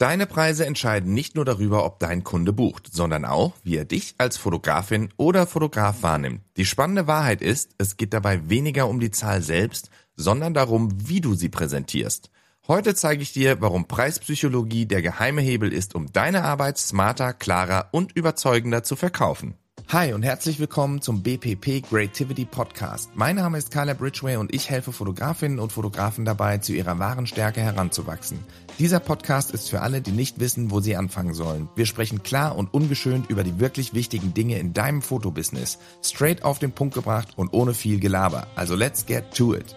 Deine Preise entscheiden nicht nur darüber, ob dein Kunde bucht, sondern auch, wie er dich als Fotografin oder Fotograf wahrnimmt. Die spannende Wahrheit ist, es geht dabei weniger um die Zahl selbst, sondern darum, wie du sie präsentierst. Heute zeige ich dir, warum Preispsychologie der geheime Hebel ist, um deine Arbeit smarter, klarer und überzeugender zu verkaufen. Hi und herzlich willkommen zum BPP Creativity Podcast. Mein Name ist Caleb Ridgway und ich helfe Fotografinnen und Fotografen dabei, zu ihrer wahren Stärke heranzuwachsen. Dieser Podcast ist für alle, die nicht wissen, wo sie anfangen sollen. Wir sprechen klar und ungeschönt über die wirklich wichtigen Dinge in deinem Fotobusiness. Straight auf den Punkt gebracht und ohne viel Gelaber. Also let's get to it.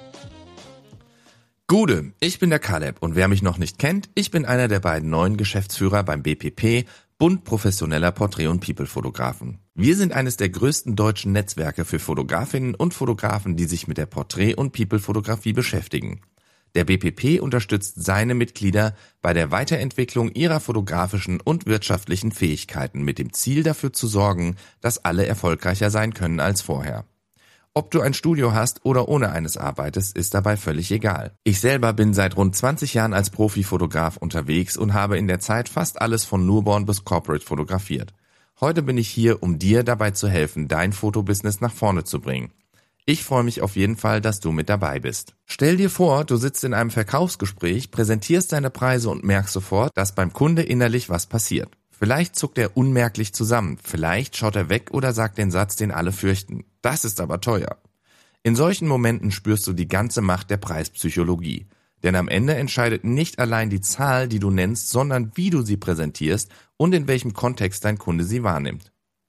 Gude, ich bin der Caleb und wer mich noch nicht kennt, ich bin einer der beiden neuen Geschäftsführer beim BPP, Bund professioneller Porträt- und People-Fotografen. Wir sind eines der größten deutschen Netzwerke für Fotografinnen und Fotografen, die sich mit der Porträt- und People-Fotografie beschäftigen. Der BPP unterstützt seine Mitglieder bei der Weiterentwicklung ihrer fotografischen und wirtschaftlichen Fähigkeiten mit dem Ziel dafür zu sorgen, dass alle erfolgreicher sein können als vorher. Ob du ein Studio hast oder ohne eines arbeitest, ist dabei völlig egal. Ich selber bin seit rund 20 Jahren als Profifotograf unterwegs und habe in der Zeit fast alles von Newborn bis Corporate fotografiert. Heute bin ich hier, um dir dabei zu helfen, dein Fotobusiness nach vorne zu bringen. Ich freue mich auf jeden Fall, dass du mit dabei bist. Stell dir vor, du sitzt in einem Verkaufsgespräch, präsentierst deine Preise und merkst sofort, dass beim Kunde innerlich was passiert. Vielleicht zuckt er unmerklich zusammen, vielleicht schaut er weg oder sagt den Satz, den alle fürchten. Das ist aber teuer. In solchen Momenten spürst du die ganze Macht der Preispsychologie. Denn am Ende entscheidet nicht allein die Zahl, die du nennst, sondern wie du sie präsentierst und in welchem Kontext dein Kunde sie wahrnimmt.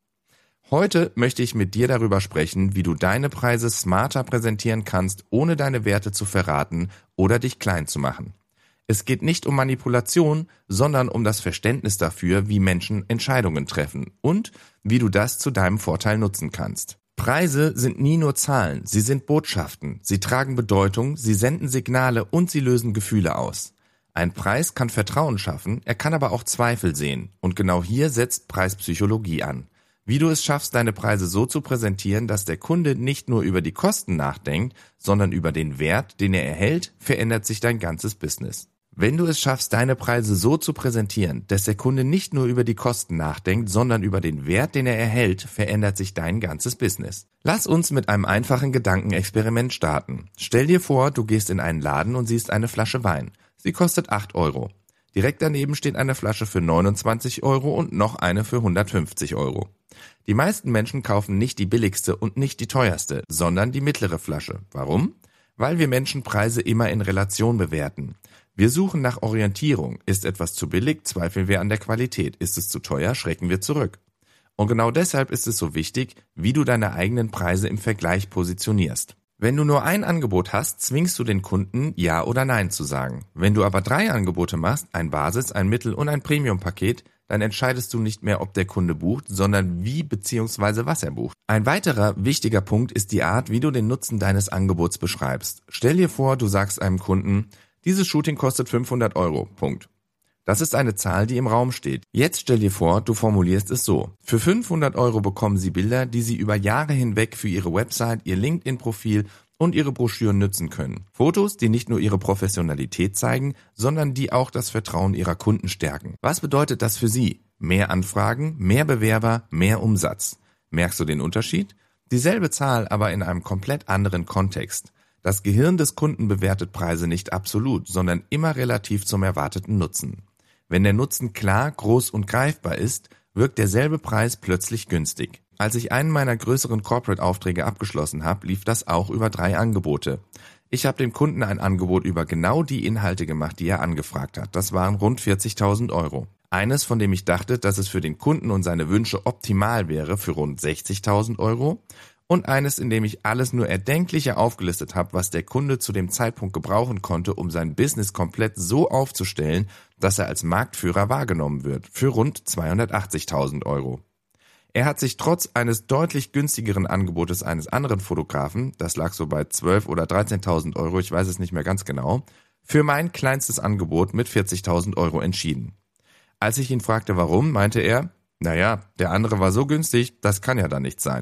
Heute möchte ich mit dir darüber sprechen, wie du deine Preise smarter präsentieren kannst, ohne deine Werte zu verraten oder dich klein zu machen. Es geht nicht um Manipulation, sondern um das Verständnis dafür, wie Menschen Entscheidungen treffen und wie du das zu deinem Vorteil nutzen kannst. Preise sind nie nur Zahlen, sie sind Botschaften, sie tragen Bedeutung, sie senden Signale und sie lösen Gefühle aus. Ein Preis kann Vertrauen schaffen, er kann aber auch Zweifel sehen und genau hier setzt Preispsychologie an. Wie du es schaffst, deine Preise so zu präsentieren, dass der Kunde nicht nur über die Kosten nachdenkt, sondern über den Wert, den er erhält, verändert sich dein ganzes Business. Wenn du es schaffst, deine Preise so zu präsentieren, dass der Kunde nicht nur über die Kosten nachdenkt, sondern über den Wert, den er erhält, verändert sich dein ganzes Business. Lass uns mit einem einfachen Gedankenexperiment starten. Stell dir vor, du gehst in einen Laden und siehst eine Flasche Wein. Sie kostet 8 Euro. Direkt daneben steht eine Flasche für 29 Euro und noch eine für 150 Euro. Die meisten Menschen kaufen nicht die billigste und nicht die teuerste, sondern die mittlere Flasche. Warum? Weil wir Menschen Preise immer in Relation bewerten. Wir suchen nach Orientierung. Ist etwas zu billig, zweifeln wir an der Qualität. Ist es zu teuer, schrecken wir zurück. Und genau deshalb ist es so wichtig, wie du deine eigenen Preise im Vergleich positionierst. Wenn du nur ein Angebot hast, zwingst du den Kunden Ja oder Nein zu sagen. Wenn du aber 3 Angebote machst, ein Basis-, ein Mittel- und ein Premium-Paket, dann entscheidest du nicht mehr, ob der Kunde bucht, sondern wie bzw. was er bucht. Ein weiterer wichtiger Punkt ist die Art, wie du den Nutzen deines Angebots beschreibst. Stell dir vor, du sagst einem Kunden, dieses Shooting kostet 500 Euro. Punkt. Das ist eine Zahl, die im Raum steht. Jetzt stell dir vor, du formulierst es so. Für 500 Euro bekommen Sie Bilder, die Sie über Jahre hinweg für Ihre Website, Ihr LinkedIn-Profil und Ihre Broschüren nutzen können. Fotos, die nicht nur Ihre Professionalität zeigen, sondern die auch das Vertrauen Ihrer Kunden stärken. Was bedeutet das für Sie? Mehr Anfragen, mehr Bewerber, mehr Umsatz. Merkst du den Unterschied? Dieselbe Zahl, aber in einem komplett anderen Kontext. Das Gehirn des Kunden bewertet Preise nicht absolut, sondern immer relativ zum erwarteten Nutzen. Wenn der Nutzen klar, groß und greifbar ist, wirkt derselbe Preis plötzlich günstig. Als ich einen meiner größeren Corporate-Aufträge abgeschlossen habe, lief das auch über 3 Angebote. Ich habe dem Kunden ein Angebot über genau die Inhalte gemacht, die er angefragt hat. Das waren rund 40.000 Euro. Eines, von dem ich dachte, dass es für den Kunden und seine Wünsche optimal wäre, für rund 60.000 Euro. Und eines, in dem ich alles nur Erdenkliche aufgelistet habe, was der Kunde zu dem Zeitpunkt gebrauchen konnte, um sein Business komplett so aufzustellen, dass er als Marktführer wahrgenommen wird, für rund 280.000 Euro. Er hat sich trotz eines deutlich günstigeren Angebotes eines anderen Fotografen, das lag so bei 12.000 oder 13.000 Euro, ich weiß es nicht mehr ganz genau, für mein kleinstes Angebot mit 40.000 Euro entschieden. Als ich ihn fragte, warum, meinte er, naja, der andere war so günstig, das kann ja dann nicht sein.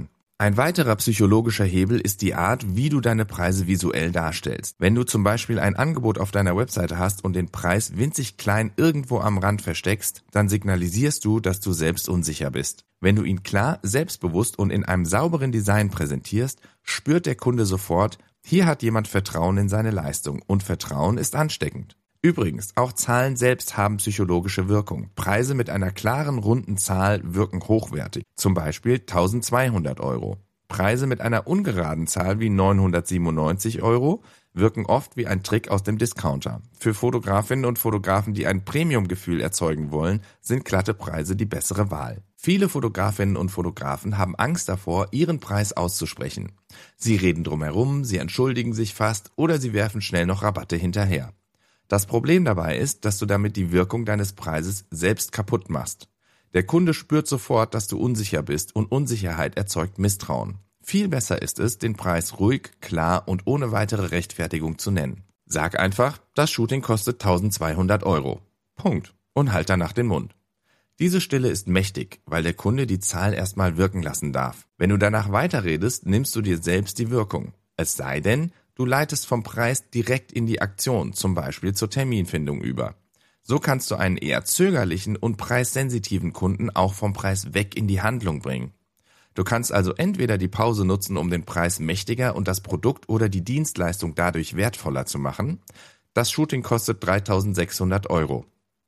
Ein weiterer psychologischer Hebel ist die Art, wie du deine Preise visuell darstellst. Wenn du zum Beispiel ein Angebot auf deiner Webseite hast und den Preis winzig klein irgendwo am Rand versteckst, dann signalisierst du, dass du selbst unsicher bist. Wenn du ihn klar, selbstbewusst und in einem sauberen Design präsentierst, spürt der Kunde sofort, hier hat jemand Vertrauen in seine Leistung und Vertrauen ist ansteckend. Übrigens, auch Zahlen selbst haben psychologische Wirkung. Preise mit einer klaren, runden Zahl wirken hochwertig, zum Beispiel 1200 Euro. Preise mit einer ungeraden Zahl wie 997 Euro wirken oft wie ein Trick aus dem Discounter. Für Fotografinnen und Fotografen, die ein Premium-Gefühl erzeugen wollen, sind glatte Preise die bessere Wahl. Viele Fotografinnen und Fotografen haben Angst davor, ihren Preis auszusprechen. Sie reden drumherum, sie entschuldigen sich fast oder sie werfen schnell noch Rabatte hinterher. Das Problem dabei ist, dass du damit die Wirkung deines Preises selbst kaputt machst. Der Kunde spürt sofort, dass du unsicher bist und Unsicherheit erzeugt Misstrauen. Viel besser ist es, den Preis ruhig, klar und ohne weitere Rechtfertigung zu nennen. Sag einfach, das Shooting kostet 1200 Euro. Punkt. Und halt danach den Mund. Diese Stille ist mächtig, weil der Kunde die Zahl erstmal wirken lassen darf. Wenn du danach weiterredest, nimmst du dir selbst die Wirkung. Es sei denn, du leitest vom Preis direkt in die Aktion, zum Beispiel zur Terminfindung über. So kannst du einen eher zögerlichen und preissensitiven Kunden auch vom Preis weg in die Handlung bringen. Du kannst also entweder die Pause nutzen, um den Preis mächtiger und das Produkt oder die Dienstleistung dadurch wertvoller zu machen. Das Shooting kostet 3600 Euro.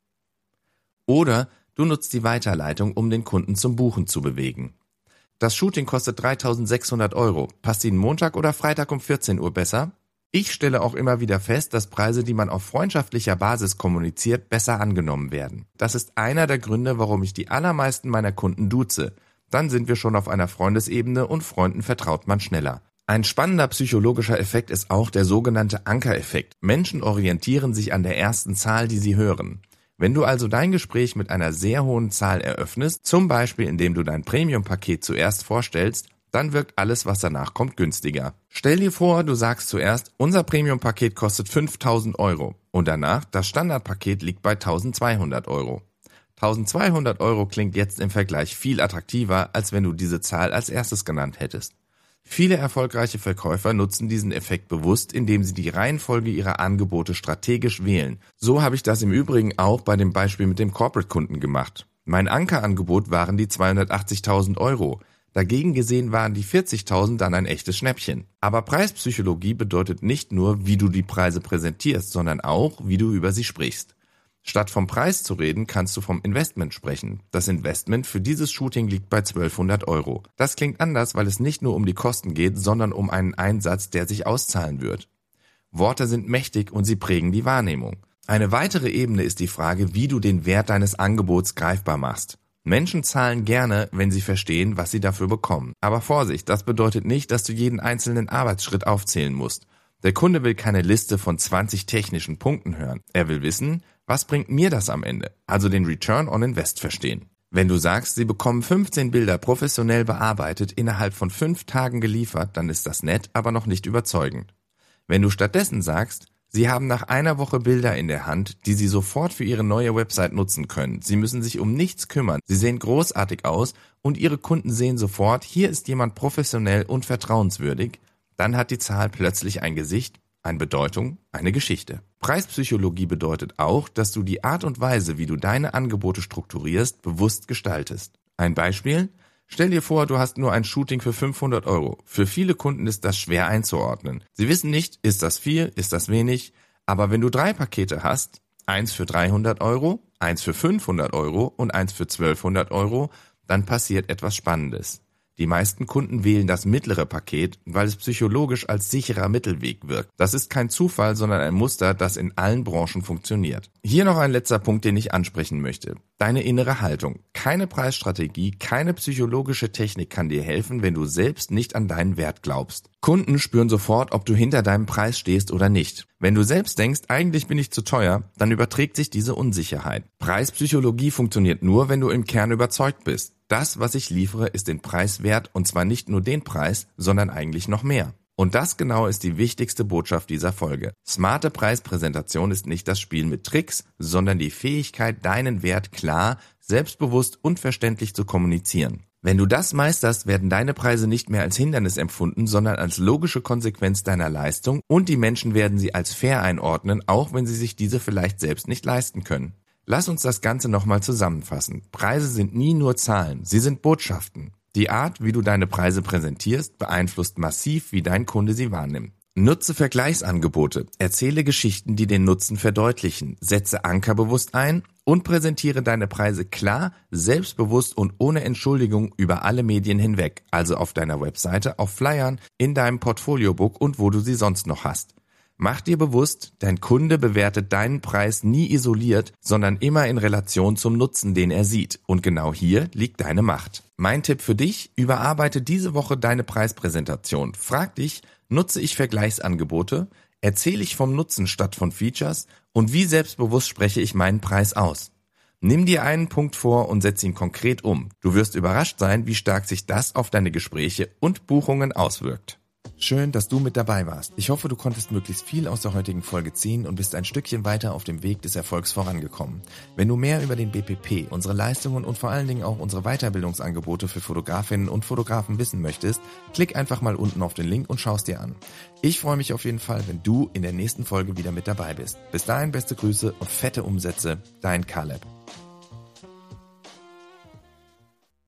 Oder du nutzt die Weiterleitung, um den Kunden zum Buchen zu bewegen. Das Shooting kostet 3600 Euro. Passt Ihnen Montag oder Freitag um 14 Uhr besser? Ich stelle auch immer wieder fest, dass Preise, die man auf freundschaftlicher Basis kommuniziert, besser angenommen werden. Das ist einer der Gründe, warum ich die allermeisten meiner Kunden duze. Dann sind wir schon auf einer Freundesebene und Freunden vertraut man schneller. Ein spannender psychologischer Effekt ist auch der sogenannte Ankereffekt. Menschen orientieren sich an der ersten Zahl, die sie hören. Wenn du also dein Gespräch mit einer sehr hohen Zahl eröffnest, zum Beispiel indem du dein Premium-Paket zuerst vorstellst, dann wirkt alles, was danach kommt, günstiger. Stell dir vor, du sagst zuerst, unser Premium-Paket kostet 5000 Euro und danach, das Standardpaket liegt bei 1200 Euro. 1200 Euro klingt jetzt im Vergleich viel attraktiver, als wenn du diese Zahl als erstes genannt hättest. Viele erfolgreiche Verkäufer nutzen diesen Effekt bewusst, indem sie die Reihenfolge ihrer Angebote strategisch wählen. So habe ich das im Übrigen auch bei dem Beispiel mit dem Corporate-Kunden gemacht. Mein Ankerangebot waren die 280.000 Euro. Dagegen gesehen waren die 40.000 dann ein echtes Schnäppchen. Aber Preispsychologie bedeutet nicht nur, wie du die Preise präsentierst, sondern auch, wie du über sie sprichst. Statt vom Preis zu reden, kannst du vom Investment sprechen. Das Investment für dieses Shooting liegt bei 1200 Euro. Das klingt anders, weil es nicht nur um die Kosten geht, sondern um einen Einsatz, der sich auszahlen wird. Worte sind mächtig und sie prägen die Wahrnehmung. Eine weitere Ebene ist die Frage, wie du den Wert deines Angebots greifbar machst. Menschen zahlen gerne, wenn sie verstehen, was sie dafür bekommen. Aber Vorsicht, das bedeutet nicht, dass du jeden einzelnen Arbeitsschritt aufzählen musst. Der Kunde will keine Liste von 20 technischen Punkten hören. Er will wissen, was bringt mir das am Ende? Also den Return on Invest verstehen. Wenn du sagst, sie bekommen 15 Bilder professionell bearbeitet innerhalb von 5 Tagen geliefert, dann ist das nett, aber noch nicht überzeugend. Wenn du stattdessen sagst, sie haben nach einer Woche Bilder in der Hand, die sie sofort für ihre neue Website nutzen können. Sie müssen sich um nichts kümmern. Sie sehen großartig aus und ihre Kunden sehen sofort, hier ist jemand professionell und vertrauenswürdig. Dann hat die Zahl plötzlich ein Gesicht, eine Bedeutung, eine Geschichte. Preispsychologie bedeutet auch, dass du die Art und Weise, wie du deine Angebote strukturierst, bewusst gestaltest. Ein Beispiel? Stell dir vor, du hast nur ein Shooting für 500 Euro. Für viele Kunden ist das schwer einzuordnen. Sie wissen nicht, ist das viel, ist das wenig? Aber wenn du 3 Pakete hast, eins für 300 Euro, eins für 500 Euro und eins für 1200 Euro, dann passiert etwas Spannendes. Die meisten Kunden wählen das mittlere Paket, weil es psychologisch als sicherer Mittelweg wirkt. Das ist kein Zufall, sondern ein Muster, das in allen Branchen funktioniert. Hier noch ein letzter Punkt, den ich ansprechen möchte. Deine innere Haltung. Keine Preisstrategie, keine psychologische Technik kann dir helfen, wenn du selbst nicht an deinen Wert glaubst. Kunden spüren sofort, ob du hinter deinem Preis stehst oder nicht. Wenn du selbst denkst, eigentlich bin ich zu teuer, dann überträgt sich diese Unsicherheit. Preispsychologie funktioniert nur, wenn du im Kern überzeugt bist. Das, was ich liefere, ist den Preis wert und zwar nicht nur den Preis, sondern eigentlich noch mehr. Und das genau ist die wichtigste Botschaft dieser Folge. Smarte Preispräsentation ist nicht das Spiel mit Tricks, sondern die Fähigkeit, deinen Wert klar, selbstbewusst und verständlich zu kommunizieren. Wenn du das meisterst, werden deine Preise nicht mehr als Hindernis empfunden, sondern als logische Konsequenz deiner Leistung und die Menschen werden sie als fair einordnen, auch wenn sie sich diese vielleicht selbst nicht leisten können. Lass uns das Ganze nochmal zusammenfassen. Preise sind nie nur Zahlen, sie sind Botschaften. Die Art, wie du deine Preise präsentierst, beeinflusst massiv, wie dein Kunde sie wahrnimmt. Nutze Vergleichsangebote, erzähle Geschichten, die den Nutzen verdeutlichen, setze Anker bewusst ein und präsentiere deine Preise klar, selbstbewusst und ohne Entschuldigung über alle Medien hinweg, also auf deiner Webseite, auf Flyern, in deinem Portfoliobook und wo du sie sonst noch hast. Mach dir bewusst, dein Kunde bewertet deinen Preis nie isoliert, sondern immer in Relation zum Nutzen, den er sieht. Und genau hier liegt deine Macht. Mein Tipp für dich, überarbeite diese Woche deine Preispräsentation. Frag dich, nutze ich Vergleichsangebote? Erzähle ich vom Nutzen statt von Features? Und wie selbstbewusst spreche ich meinen Preis aus? Nimm dir einen Punkt vor und setz ihn konkret um. Du wirst überrascht sein, wie stark sich das auf deine Gespräche und Buchungen auswirkt. Schön, dass du mit dabei warst. Ich hoffe, du konntest möglichst viel aus der heutigen Folge ziehen und bist ein Stückchen weiter auf dem Weg des Erfolgs vorangekommen. Wenn du mehr über den BPP, unsere Leistungen und vor allen Dingen auch unsere Weiterbildungsangebote für Fotografinnen und Fotografen wissen möchtest, klick einfach mal unten auf den Link und schau es dir an. Ich freue mich auf jeden Fall, wenn du in der nächsten Folge wieder mit dabei bist. Bis dahin beste Grüße und fette Umsätze, dein Caleb.